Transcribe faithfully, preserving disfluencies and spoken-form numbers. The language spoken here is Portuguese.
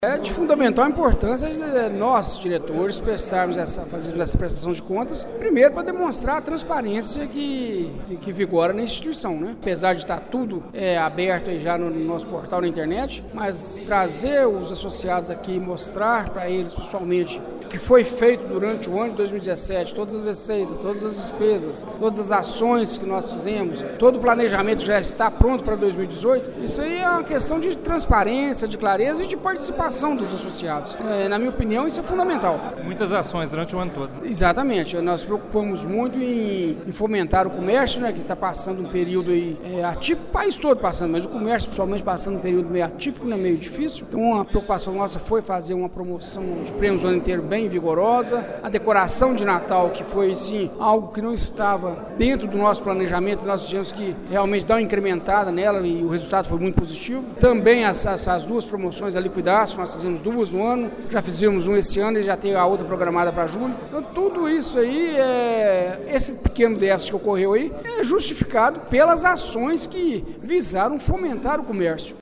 É de fundamental importância nós, diretores, prestarmos essa, fazermos essa prestação de contas, primeiro para demonstrar a transparência que, que vigora na instituição, né? Apesar de estar tudo é, aberto aí já no, no nosso portal na internet, mas trazer os associados aqui e mostrar para eles pessoalmente o que foi feito durante o ano de dois mil e dezessete, todas as receitas, todas as despesas, todas as ações que nós fizemos, todo o planejamento já está pronto para dois mil e dezoito, isso aí é uma questão de transparência, de clareza e de participação dos associados. É, na minha opinião, isso é fundamental. Muitas ações durante o ano todo. Exatamente. Nós preocupamos muito em, em fomentar o comércio, né, que está passando um período aí, é, atípico, o país todo passando, mas o comércio, principalmente, passando um período meio atípico, né, meio difícil. Então, a preocupação nossa foi fazer uma promoção de prêmios o ano inteiro bem vigorosa. A decoração de Natal, que foi, sim, algo que não estava dentro do nosso planejamento, nós tivemos que realmente dar uma incrementada nela e o resultado foi muito positivo. Também as, as, as duas promoções, a Liquidaço, nós fizemos duas no ano, já fizemos um esse ano e já tem a outra programada para julho. Então, tudo isso aí, é, esse pequeno déficit que ocorreu aí, é justificado pelas ações que visaram fomentar o comércio.